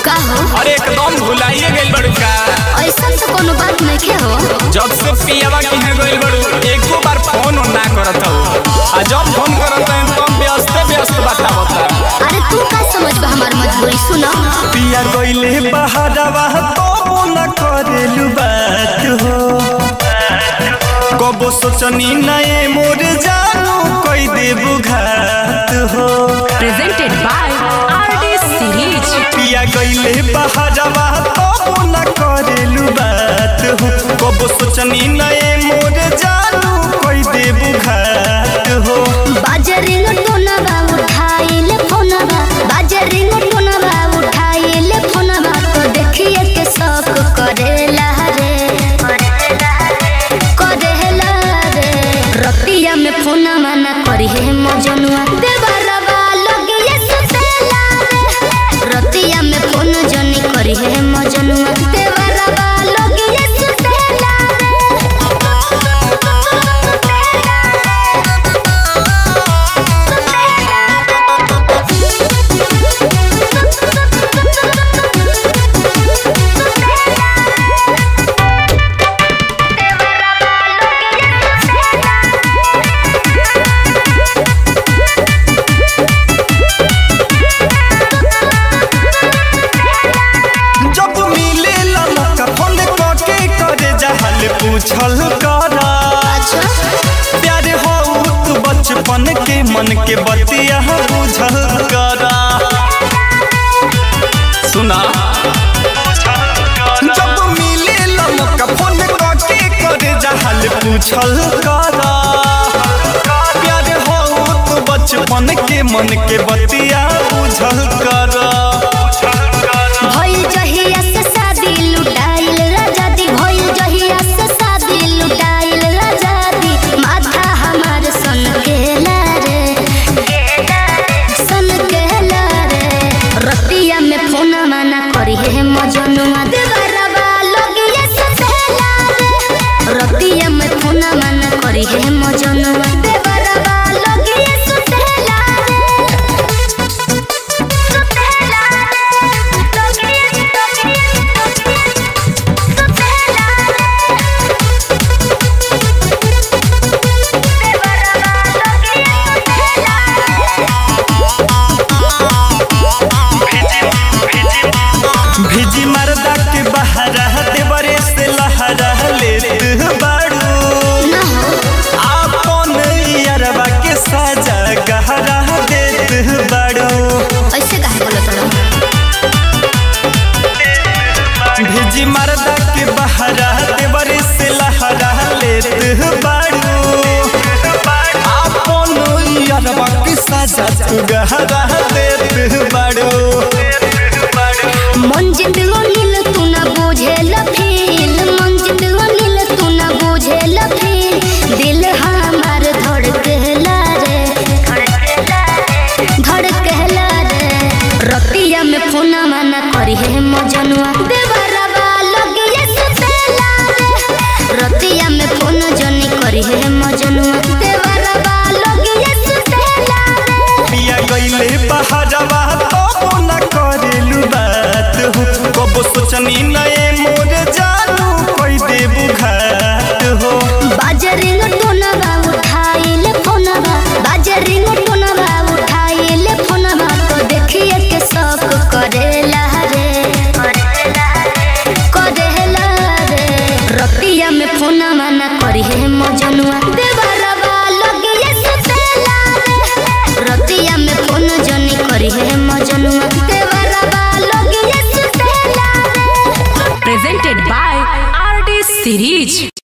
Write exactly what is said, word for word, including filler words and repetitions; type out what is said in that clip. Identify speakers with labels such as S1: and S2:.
S1: का हो?
S2: अरे एकदम भुलाइए गइल बड़ू का।
S1: ऐसा तो कोनो बात नहीं हो।
S2: जब से पियावा किने गइल बड़ू एको बार फोन ना करत हो, आ जब फोन करत है तो व्यस्त व्यस्त बतावता।
S1: अरे तू का समझबा हमार मजबूरी सुनो।
S3: पिया गइले बहारवा तो ना करेलु बात हो, कबो सोचनी नए मोर जानू कोई देबु घात हो।
S4: Presented by RD series.
S3: पिया गइले बहारवा तो ना करेलु बात हो, कबो सोचनी नए मोर जानू कोई देबु घात हो।
S1: बाजरिंग टोनवा उठाइले फोनवा, बाजरिंग टोनवा उठाइले फोनवा तो देखिए के सब करेला रे करेला रे। रतिया में फोनवा ना करी है मजनुआ देवरवा लगिए सुतेला रे। रतिया में फोन जनी करी है मजनुआ देवरवा लगिए सुतेला
S3: पूछल करा प्यार हो तू बचपन के मन के बतिया बुझल करा।
S2: सुना
S3: जब मिले लमका फोन के करे जहल पूछल करा, प्यार हो तू बचपन के मन के बतिया बुझल करा।
S1: भइल जहिया से शादी लुटाइल राजा दी, भइल जहिया से शादी लुटाइल राजा दी। माथा हमार सन केला रे सन केला रे। रतिया में फोनवा ना करी है मजनुआ देवरवा लगिए सुतेला रे। रतिया में फोनवा ना करी है मजनुआ देवरवा लगिए सुतेला
S3: भिजी मरदा के बहरा देवरे से लहरा लेत बाड़ू, आपन यारवा के साजा गहरा देत बाड़ू।
S1: ऐसे काहे बोलत रहो?
S3: भिजी मरदा के बहरा देवरे से लहरा लेत बाड़ू, आपन यारवा के साजा गहरा देत बाड़ू।
S1: मन जिंदगी नील तू ना बुझेल फील, मन जिंदगी नील तू ना बुझेल फील। दिल हमार धड़केला रे धड़केला रे। रतिया में फोनवा ना करी है मजनुआ देवरवा लगिए सुतेला रे। रतिया में फोन जनी करी है मजनुआ देवरवा लगिए सुतेला रे।
S3: पिया गइले बहारवा तो ना करेलु बात हो, कबो सोचनी नए मोर जानू कोई देबु घात हो।
S1: बाजरिंग टोनवा उठाइले फोनवा, बाजरिंग टोनवा उठाइले फोनवा तो देखिए के सब करेला रे करेला रे। रतिया में फोनवा ना करी है मजनुआ देवरवा लगिए सुतेला रे। रतिया में फोन जनी करी है मजनुआ देवरवा लगिए सुतेला रे।
S4: Presented by RD series.